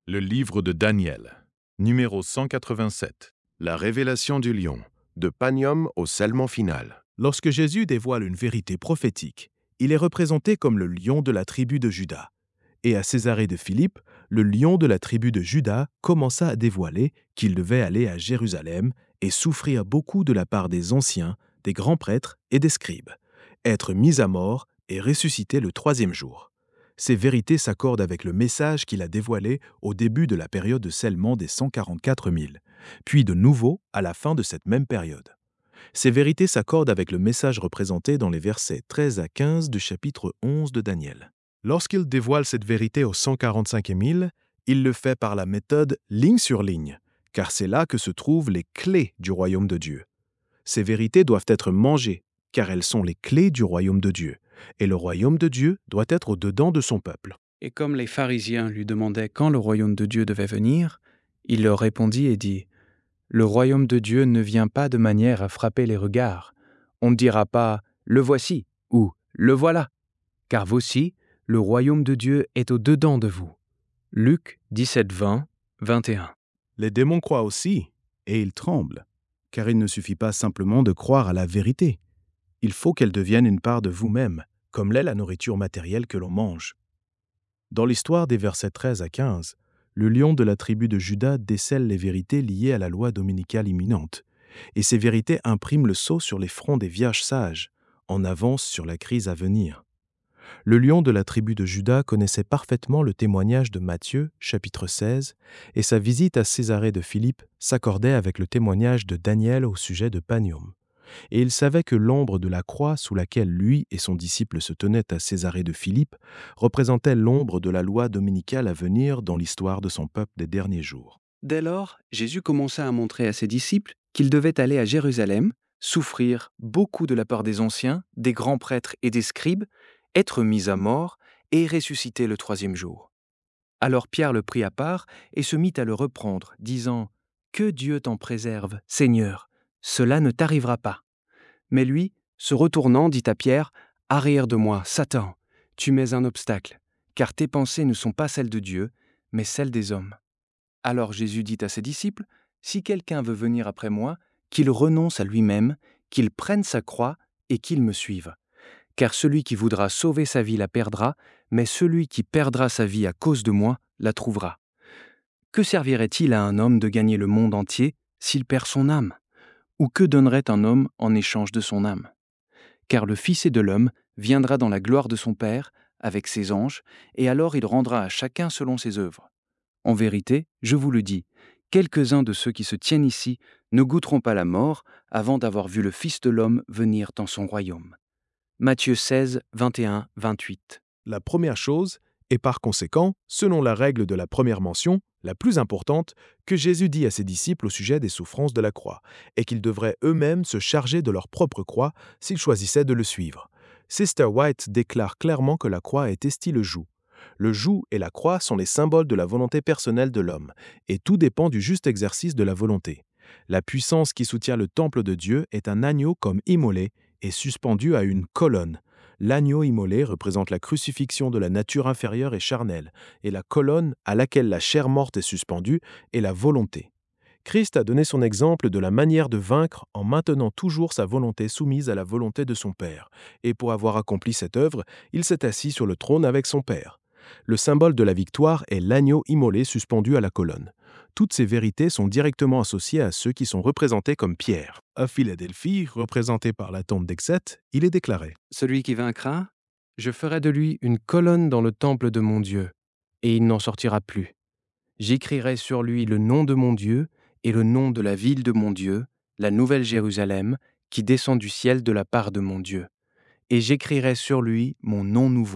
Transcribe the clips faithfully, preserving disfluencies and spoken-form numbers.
Le livre de Daniel, numéro cent quatre-vingt-sept. La révélation du lion, de Panium au serment final. Lorsque Jésus dévoile une vérité prophétique, il est représenté comme le lion de la tribu de Juda. Et à Césarée de Philippe, le lion de la tribu de Juda commença à dévoiler qu'il devait aller à Jérusalem et souffrir beaucoup de la part des anciens, des grands prêtres et des scribes, être mis à mort et ressusciter le troisième jour. Ces vérités s'accordent avec le message qu'il a dévoilé au début de la période de scellement des cent quarante-quatre mille, puis de nouveau à la fin de cette même période. Ces vérités s'accordent avec le message représenté dans les versets treize à quinze du chapitre onze de Daniel. Lorsqu'il dévoile cette vérité aux cent quarante-cinq mille, il le fait par la méthode ligne sur ligne, car c'est là que se trouvent les clés du royaume de Dieu. Ces vérités doivent être mangées, car elles sont les clés du royaume de Dieu, et le royaume de Dieu doit être au-dedans de son peuple. Et comme les pharisiens lui demandaient quand le royaume de Dieu devait venir, il leur répondit et dit : « Le royaume de Dieu ne vient pas de manière à frapper les regards. On ne dira pas « le voici » ou « le voilà », car voici, le royaume de Dieu est au-dedans de vous. » Luc dix-sept, vingt, vingt et un. Les démons croient aussi, et ils tremblent, car il ne suffit pas simplement de croire à la vérité. Il faut qu'elle devienne une part de vous-même, comme l'est la nourriture matérielle que l'on mange. Dans l'histoire des versets treize à quinze, le lion de la tribu de Juda décèle les vérités liées à la loi dominicale imminente, et ces vérités impriment le sceau sur les fronts des vierges sages, en avance sur la crise à venir. Le lion de la tribu de Juda connaissait parfaitement le témoignage de Matthieu, chapitre seize, et sa visite à Césarée de Philippe s'accordait avec le témoignage de Daniel au sujet de Panium. Et il savait que l'ombre de la croix sous laquelle lui et son disciple se tenaient à Césarée de Philippe représentait l'ombre de la loi dominicale à venir dans l'histoire de son peuple des derniers jours. Dès lors, Jésus commença à montrer à ses disciples qu'il devait aller à Jérusalem, souffrir beaucoup de la part des anciens, des grands prêtres et des scribes, être mis à mort et ressusciter le troisième jour. Alors Pierre le prit à part et se mit à le reprendre, disant : « Que Dieu t'en préserve, Seigneur, cela ne t'arrivera pas. » Mais lui, se retournant, dit à Pierre : « Arrière de moi, Satan, tu mets un obstacle, car tes pensées ne sont pas celles de Dieu, mais celles des hommes. » Alors Jésus dit à ses disciples : « Si quelqu'un veut venir après moi, qu'il renonce à lui-même, qu'il prenne sa croix et qu'il me suive. Car celui qui voudra sauver sa vie la perdra, mais celui qui perdra sa vie à cause de moi la trouvera. Que servirait-il à un homme de gagner le monde entier s'il perd son âme ? Ou que donnerait un homme en échange de son âme ? Car le Fils de l'homme viendra dans la gloire de son Père, avec ses anges, et alors il rendra à chacun selon ses œuvres. En vérité, je vous le dis, quelques-uns de ceux qui se tiennent ici ne goûteront pas la mort avant d'avoir vu le Fils de l'homme venir dans son royaume. » Matthieu seize, vingt et un, vingt-huit. La première chose, et par conséquent, selon la règle de la première mention, la plus importante, que Jésus dit à ses disciples au sujet des souffrances de la croix, est qu'ils devraient eux-mêmes se charger de leur propre croix s'ils choisissaient de le suivre. Sister White déclare clairement que la croix est esti le joug. Le joug et la croix sont les symboles de la volonté personnelle de l'homme, et tout dépend du juste exercice de la volonté. La puissance qui soutient le temple de Dieu est un agneau comme immolé et suspendu à une colonne. L'agneau immolé représente la crucifixion de la nature inférieure et charnelle, et la colonne à laquelle la chair morte est suspendue est la volonté. Christ a donné son exemple de la manière de vaincre en maintenant toujours sa volonté soumise à la volonté de son Père, et pour avoir accompli cette œuvre, il s'est assis sur le trône avec son Père. Le symbole de la victoire est l'agneau immolé suspendu à la colonne. Toutes ces vérités sont directement associées à ceux qui sont représentés comme Pierre. À Philadelphie, représenté par la tombe d'Exette, il est déclaré : « Celui qui vaincra, je ferai de lui une colonne dans le temple de mon Dieu, et il n'en sortira plus. J'écrirai sur lui le nom de mon Dieu et le nom de la ville de mon Dieu, la nouvelle Jérusalem, qui descend du ciel de la part de mon Dieu. Et j'écrirai sur lui mon nom nouveau. »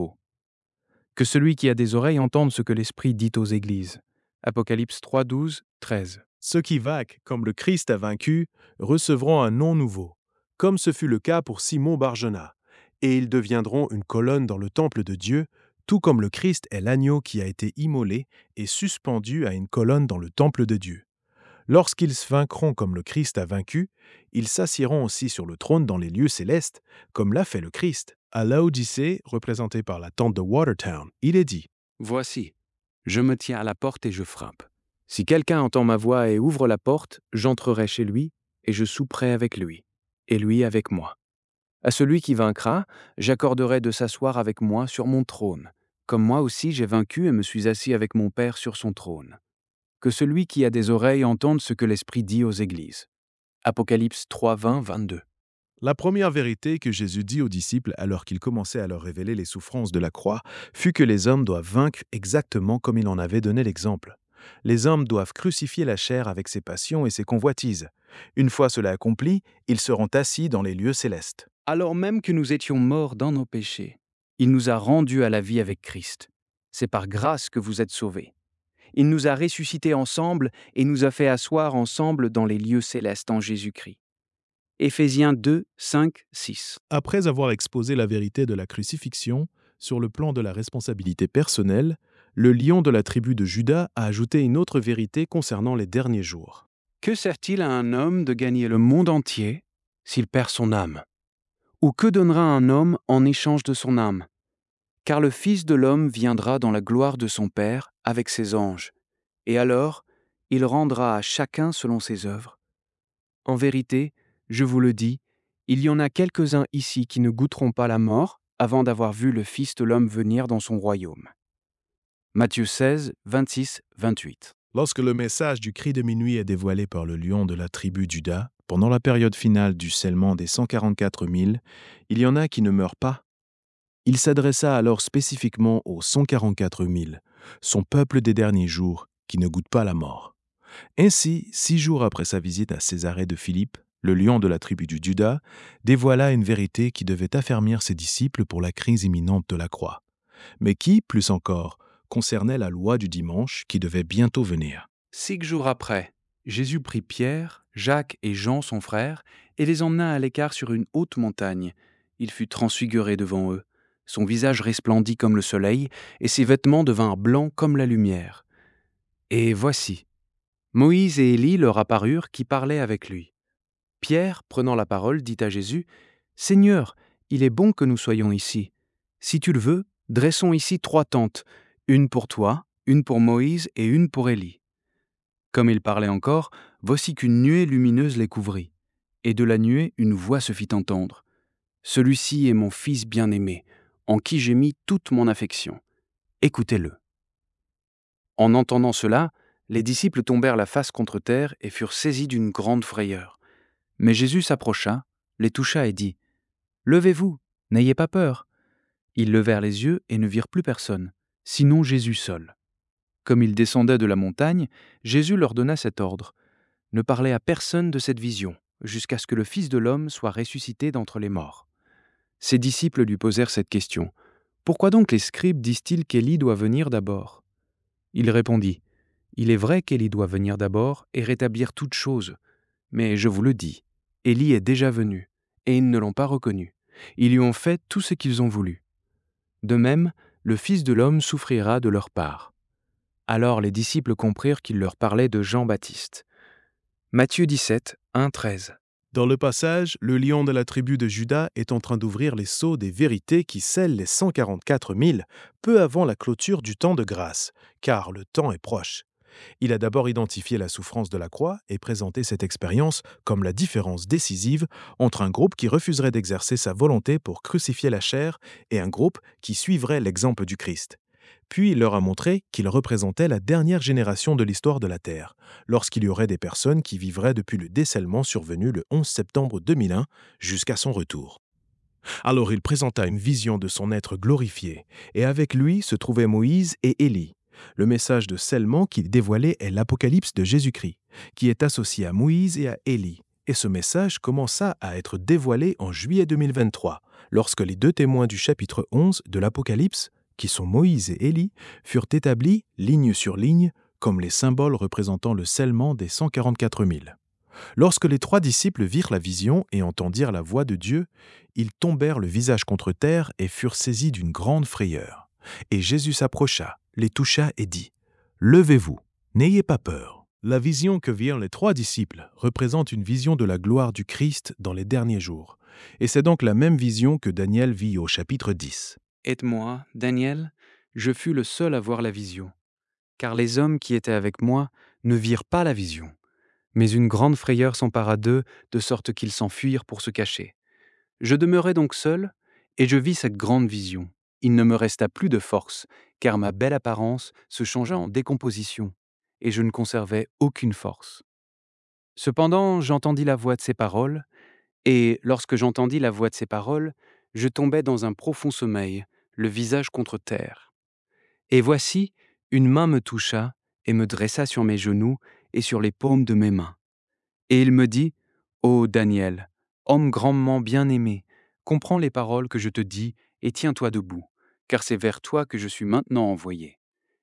Que celui qui a des oreilles entende ce que l'Esprit dit aux églises. Apocalypse trois, douze, treize. Ceux qui vainquent, comme le Christ a vaincu, recevront un nom nouveau, comme ce fut le cas pour Simon Barjona, et ils deviendront une colonne dans le temple de Dieu, tout comme le Christ est l'agneau qui a été immolé et suspendu à une colonne dans le temple de Dieu. Lorsqu'ils se vaincront comme le Christ a vaincu, ils s'assieront aussi sur le trône dans les lieux célestes, comme l'a fait le Christ. À Laodicée, représentée par la tente de Watertown, il est dit : « Voici, Je me tiens à la porte et je frappe. Si quelqu'un entend ma voix et ouvre la porte, j'entrerai chez lui et je souperai avec lui, et lui avec moi. À celui qui vaincra, j'accorderai de s'asseoir avec moi sur mon trône, comme moi aussi j'ai vaincu et me suis assis avec mon Père sur son trône. Que celui qui a des oreilles entende ce que l'Esprit dit aux églises. Apocalypse trois, vingt, vingt-deux. La première vérité que Jésus dit aux disciples alors qu'il commençait à leur révéler les souffrances de la croix fut que les hommes doivent vaincre exactement comme il en avait donné l'exemple. Les hommes doivent crucifier la chair avec ses passions et ses convoitises. Une fois cela accompli, ils seront assis dans les lieux célestes. Alors même que nous étions morts dans nos péchés, il nous a rendus à la vie avec Christ. C'est par grâce que vous êtes sauvés. Il nous a ressuscités ensemble et nous a fait asseoir ensemble dans les lieux célestes en Jésus-Christ. Éphésiens deux, cinq, six. Après avoir exposé la vérité de la crucifixion, sur le plan de la responsabilité personnelle, le lion de la tribu de Juda a ajouté une autre vérité concernant les derniers jours. Que sert-il à un homme de gagner le monde entier s'il perd son âme? Ou que donnera un homme en échange de son âme? Car le Fils de l'homme viendra dans la gloire de son Père avec ses anges, et alors il rendra à chacun selon ses œuvres. En vérité, je vous le dis, il y en a quelques-uns ici qui ne goûteront pas la mort avant d'avoir vu le Fils de l'homme venir dans son royaume. Matthieu seize, vingt-six, vingt-huit. Lorsque le message du cri de minuit est dévoilé par le lion de la tribu de Juda, pendant la période finale du scellement des cent quarante-quatre mille, il y en a qui ne meurent pas. Il s'adressa alors spécifiquement aux cent quarante-quatre mille, son peuple des derniers jours, qui ne goûte pas la mort. Ainsi, six jours après sa visite à Césarée de Philippe, le lion de la tribu du Juda dévoila une vérité qui devait affermir ses disciples pour la crise imminente de la croix, mais qui, plus encore, concernait la loi du dimanche qui devait bientôt venir. Six jours après, Jésus prit Pierre, Jacques et Jean son frère et les emmena à l'écart sur une haute montagne. Il fut transfiguré devant eux. Son visage resplendit comme le soleil et ses vêtements devinrent blancs comme la lumière. Et voici, Moïse et Élie leur apparurent qui parlaient avec lui. Pierre, prenant la parole, dit à Jésus, « Seigneur, il est bon que nous soyons ici. Si tu le veux, dressons ici trois tentes, une pour toi, une pour Moïse et une pour Élie. » Comme il parlait encore, voici qu'une nuée lumineuse les couvrit. Et de la nuée, une voix se fit entendre. « Celui-ci est mon Fils bien-aimé, en qui j'ai mis toute mon affection. Écoutez-le. » En entendant cela, les disciples tombèrent la face contre terre et furent saisis d'une grande frayeur. Mais Jésus s'approcha, les toucha et dit, « Levez-vous, n'ayez pas peur. » Ils levèrent les yeux et ne virent plus personne, sinon Jésus seul. Comme ils descendaient de la montagne, Jésus leur donna cet ordre, « Ne parlez à personne de cette vision, jusqu'à ce que le Fils de l'homme soit ressuscité d'entre les morts. » Ses disciples lui posèrent cette question, « Pourquoi donc les scribes disent-ils qu'Élie doit venir d'abord ?» Il répondit, « Il est vrai qu'Élie doit venir d'abord et rétablir toutes choses. Mais je vous le dis, Élie est déjà venu, et ils ne l'ont pas reconnu. Ils lui ont fait tout ce qu'ils ont voulu. De même, le Fils de l'homme souffrira de leur part. » Alors les disciples comprirent qu'il leur parlait de Jean-Baptiste. Matthieu dix-sept, un, treize. Dans le passage, le lion de la tribu de Juda est en train d'ouvrir les sceaux des vérités qui scellent les cent quarante-quatre mille, peu avant la clôture du temps de grâce, car le temps est proche. Il a d'abord identifié la souffrance de la croix et présenté cette expérience comme la différence décisive entre un groupe qui refuserait d'exercer sa volonté pour crucifier la chair et un groupe qui suivrait l'exemple du Christ. Puis il leur a montré qu'il représentait la dernière génération de l'histoire de la Terre, lorsqu'il y aurait des personnes qui vivraient depuis le décèlement survenu le onze septembre deux mille un jusqu'à son retour. Alors il présenta une vision de son être glorifié, et avec lui se trouvaient Moïse et Élie. Le message de scellement qu'il dévoilait est l'Apocalypse de Jésus-Christ, qui est associé à Moïse et à Élie. Et ce message commença à être dévoilé en juillet deux mille vingt-trois, lorsque les deux témoins du chapitre onze de l'Apocalypse, qui sont Moïse et Élie, furent établis ligne sur ligne comme les symboles représentant le scellement des cent quarante-quatre mille. Lorsque les trois disciples virent la vision et entendirent la voix de Dieu, ils tombèrent le visage contre terre et furent saisis d'une grande frayeur. Et Jésus s'approcha, les toucha et dit, « Levez-vous, n'ayez pas peur. » La vision que virent les trois disciples représente une vision de la gloire du Christ dans les derniers jours. Et c'est donc la même vision que Daniel vit au chapitre dix. « Aide-moi, Daniel, je fus le seul à voir la vision. car les hommes qui étaient avec moi ne virent pas la vision. Mais une grande frayeur s'empara d'eux, de sorte qu'ils s'enfuirent pour se cacher. Je demeurai donc seul, et je vis cette grande vision. Il ne me resta plus de force, car ma belle apparence se changea en décomposition, et je ne conservais aucune force. Cependant, j'entendis la voix de ces paroles, et lorsque j'entendis la voix de ces paroles, je tombai dans un profond sommeil, le visage contre terre. Et voici, une main me toucha et me dressa sur mes genoux et sur les paumes de mes mains. Et il me dit, « Ô Daniel, homme grandement bien-aimé, comprends les paroles que je te dis et tiens-toi debout, car c'est vers toi que je suis maintenant envoyé. »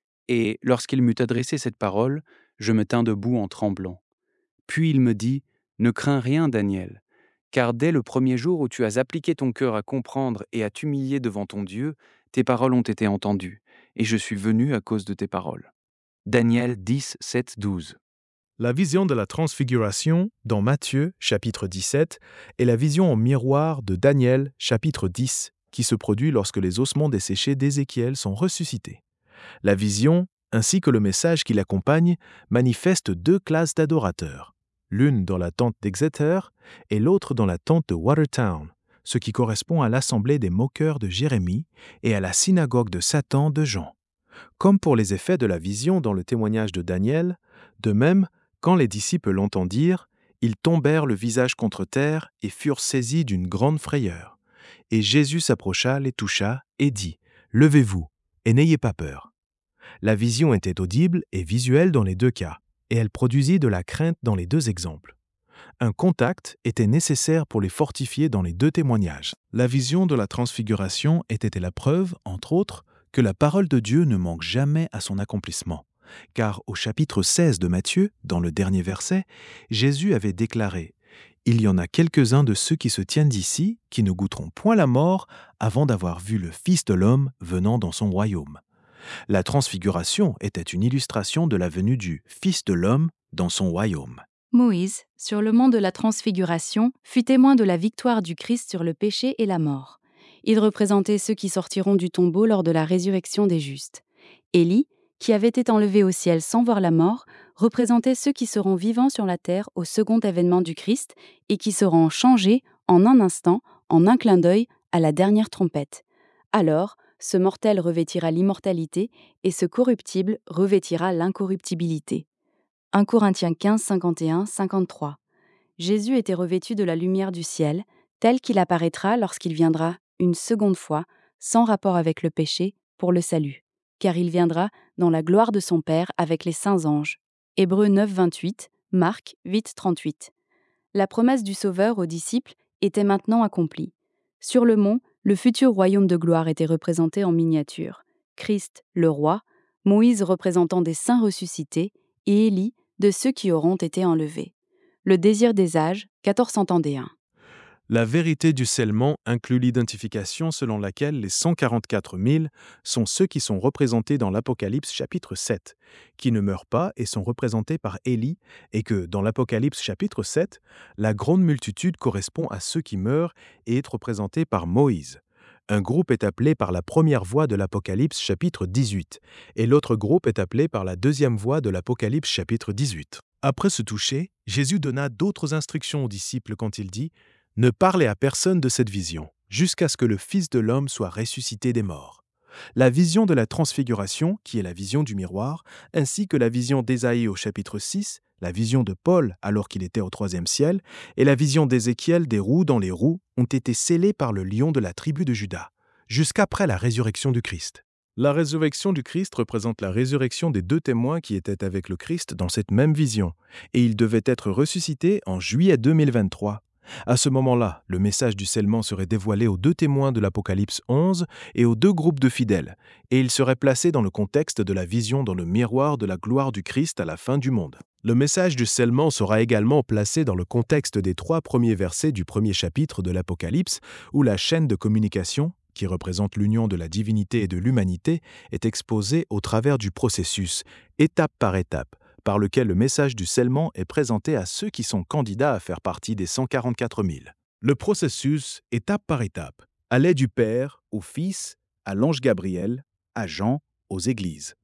Et lorsqu'il m'eut adressé cette parole, je me tins debout en tremblant. Puis il me dit, « Ne crains rien, Daniel, car dès le premier jour où tu as appliqué ton cœur à comprendre et à t'humilier devant ton Dieu, tes paroles ont été entendues, et je suis venu à cause de tes paroles. » Daniel dix, sept, douze. La vision de la transfiguration dans Matthieu chapitre dix-sept est la vision en miroir de Daniel chapitre dix qui se produit lorsque les ossements desséchés d'Ézéchiel sont ressuscités. La vision, ainsi que le message qui l'accompagne, manifestent deux classes d'adorateurs, l'une dans la tente d'Exeter et l'autre dans la tente de Watertown, ce qui correspond à l'assemblée des moqueurs de Jérémie et à la synagogue de Satan de Jean. Comme pour les effets de la vision dans le témoignage de Daniel, de même, quand les disciples l'entendirent, ils tombèrent le visage contre terre et furent saisis d'une grande frayeur. Et Jésus s'approcha, les toucha et dit, « Levez-vous et n'ayez pas peur. » La vision était audible et visuelle dans les deux cas, et elle produisit de la crainte dans les deux exemples. Un contact était nécessaire pour les fortifier dans les deux témoignages. La vision de la transfiguration était la preuve, entre autres, que la parole de Dieu ne manque jamais à son accomplissement. Car au chapitre seize de Matthieu, dans le dernier verset, Jésus avait déclaré « Il y en a quelques-uns de ceux qui se tiennent ici qui ne goûteront point la mort avant d'avoir vu le Fils de l'homme venant dans son royaume. » La transfiguration était une illustration de la venue du Fils de l'homme dans son royaume. Moïse, sur le mont de la Transfiguration, fut témoin de la victoire du Christ sur le péché et la mort. Il représentait ceux qui sortiront du tombeau lors de la résurrection des justes. Élie, qui avait été enlevé au ciel sans voir la mort, représentait ceux qui seront vivants sur la terre au second avènement du Christ et qui seront changés en un instant, en un clin d'œil, à la dernière trompette. Alors, ce mortel revêtira l'immortalité et ce corruptible revêtira l'incorruptibilité. un Corinthiens quinze, cinquante et un, cinquante-trois. Jésus était revêtu de la lumière du ciel, tel qu'il apparaîtra lorsqu'il viendra une seconde fois, sans rapport avec le péché, pour le salut, car il viendra dans la gloire de son Père avec les saints anges. Hébreux neuf, vingt-huit, Marc huit, trente-huit. La promesse du Sauveur aux disciples était maintenant accomplie. Sur le mont, le futur royaume de gloire était représenté en miniature. Christ, le roi, Moïse représentant des saints ressuscités, et Élie de ceux qui auront été enlevés. Le désir des âges, quatorze cent et un. La vérité du scellement inclut l'identification selon laquelle les cent quarante-quatre mille sont ceux qui sont représentés dans l'Apocalypse chapitre sept, qui ne meurent pas et sont représentés par Élie, et que, dans l'Apocalypse chapitre sept, la grande multitude correspond à ceux qui meurent et est représentée par Moïse. Un groupe est appelé par la première voix de l'Apocalypse chapitre dix-huit, et l'autre groupe est appelé par la deuxième voix de l'Apocalypse chapitre dix-huit. Après ce toucher, Jésus donna d'autres instructions aux disciples quand il dit « Ne parlez à personne de cette vision, jusqu'à ce que le Fils de l'homme soit ressuscité des morts. » La vision de la transfiguration, qui est la vision du miroir, ainsi que la vision d'Ésaïe au chapitre six, la vision de Paul alors qu'il était au troisième ciel, et la vision d'Ézéchiel des roues dans les roues ont été scellées par le lion de la tribu de Juda, jusqu'après la résurrection du Christ. La résurrection du Christ représente la résurrection des deux témoins qui étaient avec le Christ dans cette même vision, et ils devaient être ressuscités en juillet deux mille vingt-trois. À ce moment-là, le message du scellement serait dévoilé aux deux témoins de l'Apocalypse onze et aux deux groupes de fidèles, et il serait placé dans le contexte de la vision dans le miroir de la gloire du Christ à la fin du monde. Le message du scellement sera également placé dans le contexte des trois premiers versets du premier chapitre de l'Apocalypse, où la chaîne de communication, qui représente l'union de la divinité et de l'humanité, est exposée au travers du processus, étape par étape, par lequel le message du scellement est présenté à ceux qui sont candidats à faire partie des cent quarante-quatre mille. Le processus, étape par étape, allait du Père au Fils, à l'ange Gabriel, à Jean, aux églises.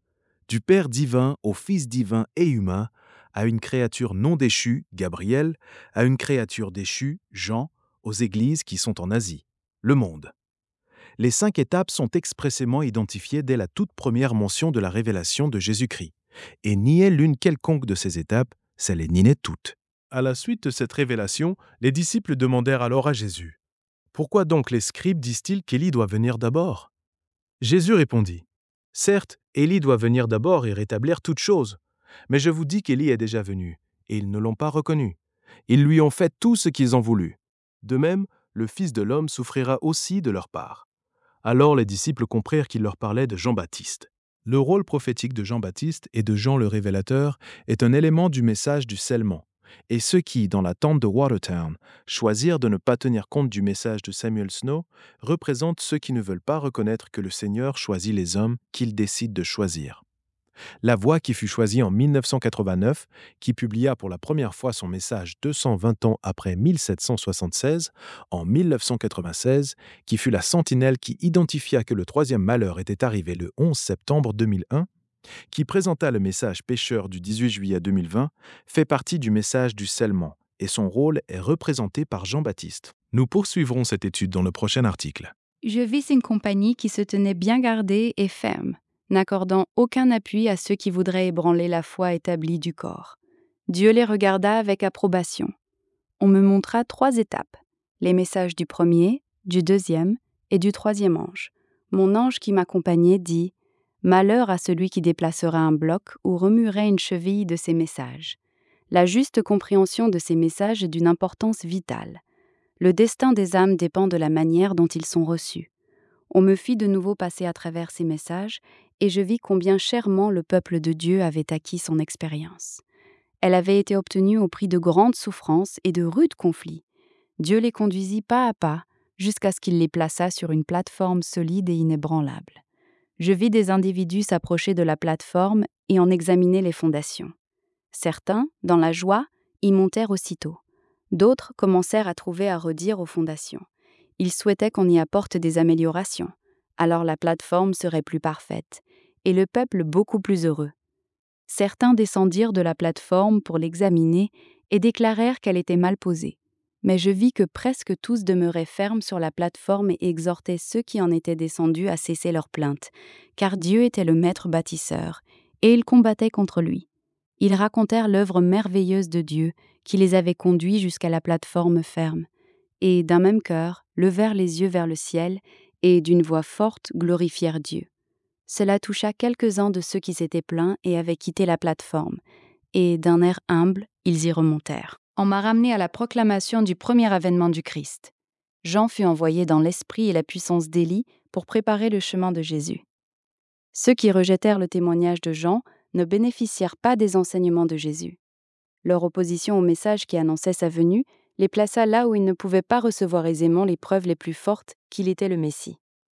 du Père divin au Fils divin et humain, à une créature non déchue, Gabriel, à une créature déchue, Jean, aux églises qui sont en Asie, le monde. Les cinq étapes sont expressément identifiées dès la toute première mention de la révélation de Jésus-Christ, et nier l'une quelconque de ces étapes, c'est les nier toutes. À la suite de cette révélation, les disciples demandèrent alors à Jésus : « Pourquoi donc les scribes disent-ils qu'Élie doit venir d'abord ?» Jésus répondit : « Certes, Élie doit venir d'abord et rétablir toutes choses. Mais je vous dis qu'Élie est déjà venu, et ils ne l'ont pas reconnu. Ils lui ont fait tout ce qu'ils ont voulu. De même, le Fils de l'homme souffrira aussi de leur part. » Alors les disciples comprirent qu'il leur parlait de Jean-Baptiste. Le rôle prophétique de Jean-Baptiste et de Jean le Révélateur est un élément du message du scellement. Et ceux qui, dans la tente de Watertown, choisirent de ne pas tenir compte du message de Samuel Snow représentent ceux qui ne veulent pas reconnaître que le Seigneur choisit les hommes qu'il décide de choisir. La Voix qui fut choisie en mille neuf cent quatre-vingt-neuf, qui publia pour la première fois son message deux cent vingt ans après mille sept cent soixante-seize, en mille neuf cent quatre-vingt-seize, qui fut la sentinelle qui identifia que le troisième malheur était arrivé le onze septembre deux mille un, qui présenta le message pécheur du dix-huit juillet deux mille vingt, fait partie du message du scellement, et son rôle est représenté par Jean-Baptiste. Nous poursuivrons cette étude dans le prochain article. Je vis une compagnie qui se tenait bien gardée et ferme, n'accordant aucun appui à ceux qui voudraient ébranler la foi établie du corps. Dieu les regarda avec approbation. On me montra trois étapes, les messages du premier, du deuxième et du troisième ange. Mon ange qui m'accompagnait dit « Malheur à celui qui déplacera un bloc ou remuerait une cheville de ces messages. » La juste compréhension de ces messages est d'une importance vitale. Le destin des âmes dépend de la manière dont ils sont reçus. On me fit de nouveau passer à travers ces messages, et je vis combien chèrement le peuple de Dieu avait acquis son expérience. Elle avait été obtenue au prix de grandes souffrances et de rudes conflits. Dieu les conduisit pas à pas, jusqu'à ce qu'il les plaçât sur une plateforme solide et inébranlable. Je vis des individus s'approcher de la plateforme et en examiner les fondations. Certains, dans la joie, y montèrent aussitôt. D'autres commencèrent à trouver à redire aux fondations. Ils souhaitaient qu'on y apporte des améliorations. Alors la plateforme serait plus parfaite, et le peuple beaucoup plus heureux. Certains descendirent de la plateforme pour l'examiner et déclarèrent qu'elle était mal posée. Mais je vis que presque tous demeuraient fermes sur la plateforme et exhortaient ceux qui en étaient descendus à cesser leurs plaintes, car Dieu était le maître bâtisseur, et ils combattaient contre lui. Ils racontèrent l'œuvre merveilleuse de Dieu qui les avait conduits jusqu'à la plateforme ferme, et d'un même cœur levèrent les yeux vers le ciel et, d'une voix forte, glorifièrent Dieu. Cela toucha quelques-uns de ceux qui s'étaient plaints et avaient quitté la plateforme, et d'un air humble, ils y remontèrent. On m'a ramené à la proclamation du premier avènement du Christ. Jean fut envoyé dans l'esprit et la puissance d'Élie pour préparer le chemin de Jésus. Ceux qui rejetèrent le témoignage de Jean ne bénéficièrent pas des enseignements de Jésus. Leur opposition au message qui annonçait sa venue les plaça là où ils ne pouvaient pas recevoir aisément les preuves les plus fortes qu'il était le Messie.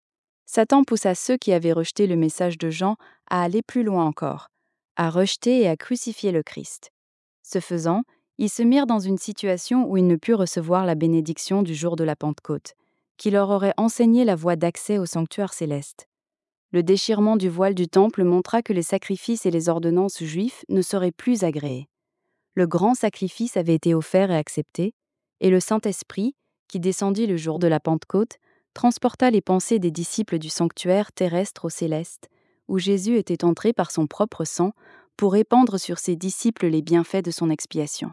Satan poussa ceux qui avaient rejeté le message de Jean à aller plus loin encore, à rejeter et à crucifier le Christ. Ce faisant, ils se mirent dans une situation où ils ne purent recevoir la bénédiction du jour de la Pentecôte, qui leur aurait enseigné la voie d'accès au sanctuaire céleste. Le déchirement du voile du temple montra que les sacrifices et les ordonnances juifs ne seraient plus agréés. Le grand sacrifice avait été offert et accepté, et le Saint-Esprit, qui descendit le jour de la Pentecôte, transporta les pensées des disciples du sanctuaire terrestre au céleste, où Jésus était entré par son propre sang pour répandre sur ses disciples les bienfaits de son expiation.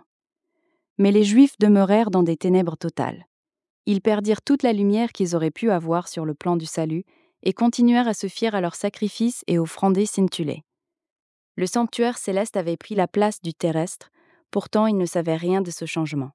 Mais les Juifs demeurèrent dans des ténèbres totales. Ils perdirent toute la lumière qu'ils auraient pu avoir sur le plan du salut et continuèrent à se fier à leurs sacrifices et offrander scintillés. Le sanctuaire céleste avait pris la place du terrestre, pourtant ils ne savaient rien de ce changement.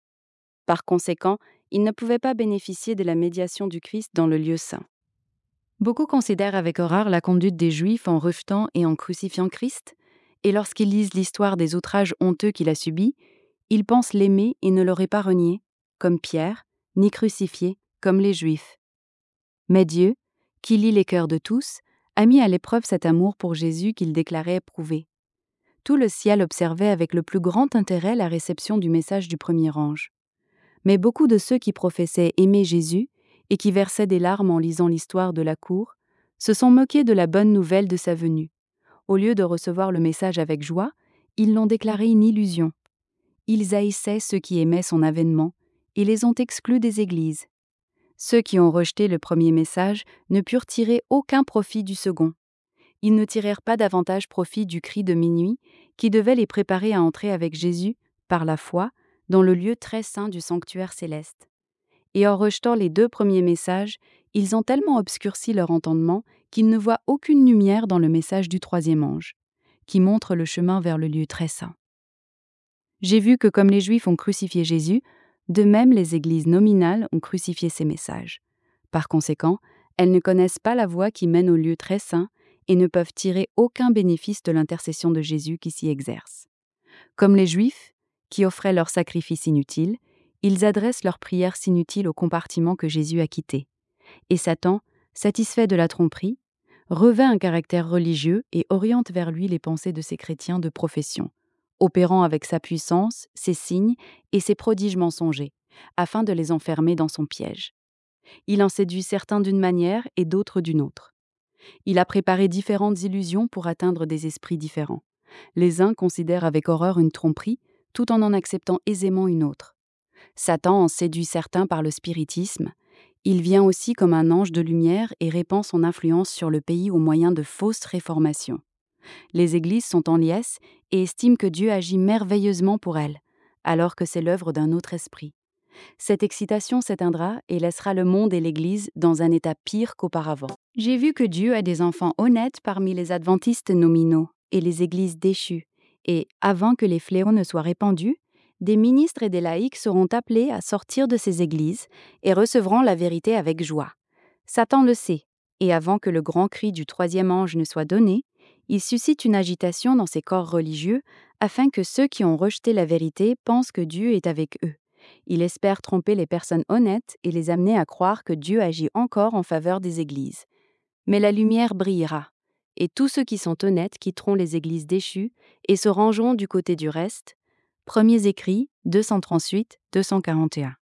Par conséquent, ils ne pouvaient pas bénéficier de la médiation du Christ dans le lieu saint. Beaucoup considèrent avec horreur la conduite des Juifs en rejetant et en crucifiant Christ, et lorsqu'ils lisent l'histoire des outrages honteux qu'il a subis, ils pensent l'aimer et ne l'aurait pas renié, comme Pierre, ni crucifié, comme les Juifs. Mais Dieu, qui lit les cœurs de tous, a mis à l'épreuve cet amour pour Jésus qu'il déclarait éprouvé. Tout le ciel observait avec le plus grand intérêt la réception du message du premier ange. Mais beaucoup de ceux qui professaient aimer Jésus et qui versaient des larmes en lisant l'histoire de la cour se sont moqués de la bonne nouvelle de sa venue. Au lieu de recevoir le message avec joie, ils l'ont déclaré une illusion. Ils haïssaient ceux qui aimaient son avènement et les ont exclus des églises. Ceux qui ont rejeté le premier message ne purent tirer aucun profit du second. Ils ne tirèrent pas davantage profit du cri de minuit qui devait les préparer à entrer avec Jésus, par la foi, dans le lieu très saint du sanctuaire céleste. Et en rejetant les deux premiers messages, ils ont tellement obscurci leur entendement qu'ils ne voient aucune lumière dans le message du troisième ange, qui montre le chemin vers le lieu très saint. J'ai vu que comme les Juifs ont crucifié Jésus, de même les églises nominales ont crucifié ces messages. Par conséquent, elles ne connaissent pas la voie qui mène au lieu très saint et ne peuvent tirer aucun bénéfice de l'intercession de Jésus qui s'y exerce. Comme les Juifs, qui offraient leurs sacrifices inutiles, ils adressent leurs prières inutiles au compartiment que Jésus a quitté. Et Satan, satisfait de la tromperie, revêt un caractère religieux et oriente vers lui les pensées de ces chrétiens de profession, opérant avec sa puissance, ses signes et ses prodiges mensongers, afin de les enfermer dans son piège. Il en séduit certains d'une manière et d'autres d'une autre. Il a préparé différentes illusions pour atteindre des esprits différents. Les uns considèrent avec horreur une tromperie, tout en en acceptant aisément une autre. Satan en séduit certains par le spiritisme. Il vient aussi comme un ange de lumière et répand son influence sur le pays au moyen de fausses réformations. Les églises sont en liesse et estiment que Dieu agit merveilleusement pour elles, alors que c'est l'œuvre d'un autre esprit. Cette excitation s'éteindra et laissera le monde et l'Église dans un état pire qu'auparavant. J'ai vu que Dieu a des enfants honnêtes parmi les adventistes nominaux et les églises déchues, et, avant que les fléaux ne soient répandus, des ministres et des laïcs seront appelés à sortir de ces églises et recevront la vérité avec joie. Satan le sait, et avant que le grand cri du troisième ange ne soit donné, il suscite une agitation dans ces corps religieux afin que ceux qui ont rejeté la vérité pensent que Dieu est avec eux. Il espère tromper les personnes honnêtes et les amener à croire que Dieu agit encore en faveur des églises. Mais la lumière brillera, et tous ceux qui sont honnêtes quitteront les églises déchues et se rangeront du côté du reste. Premiers écrits deux cent trente-huit deux cent quarante et un.